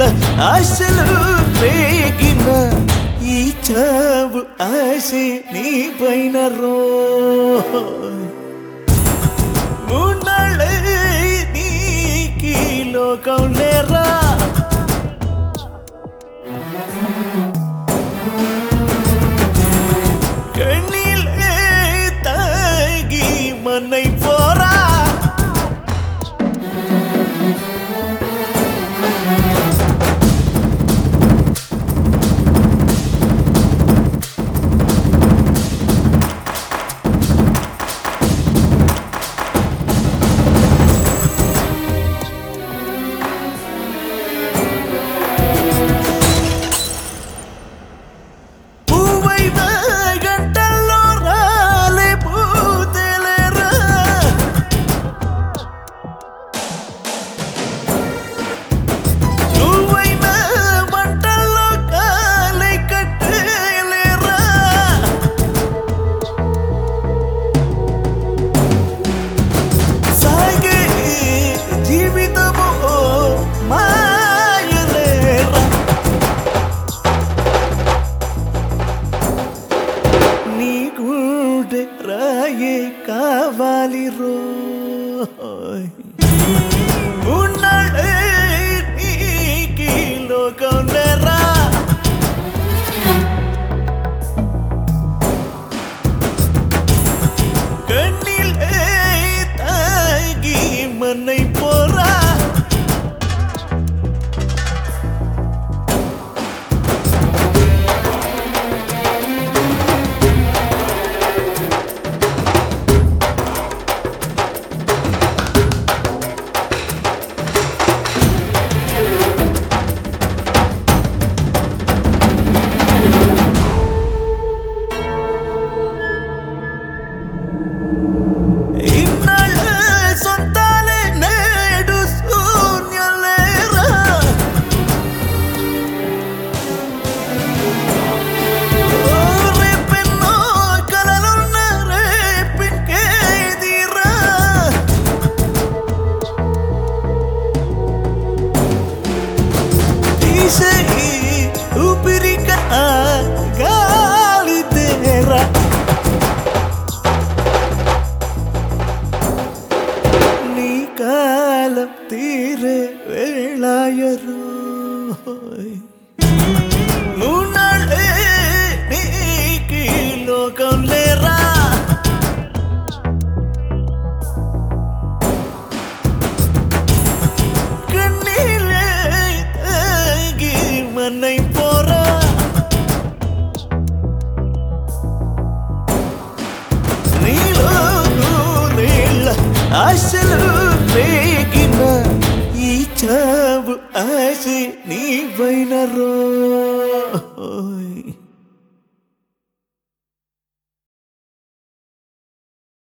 ఆశలు రేగిన ఈ చావు ఆశ నీ పైన రో మూన్నాళ్ళే నీకీ లోకం లేరా కన్నీళ్ళే తాగి మన్నై పోరా రాయే కావాలి రోయ్ ఉన్నాడే నీకీ లోకం లేరా కన్నీళ్ళే తాగి మన్నై పోరా ఊపిరిగా గాలి తేరా నీ కాలం తీరే వేళాయరు మూన్నాళ్ళే నీకీ లోకం లేరా మన్నై పోరా నీలో నీళ్ళ ఆశలు రేగిన ఈ చావు ఆశ నీ పైన రోయ్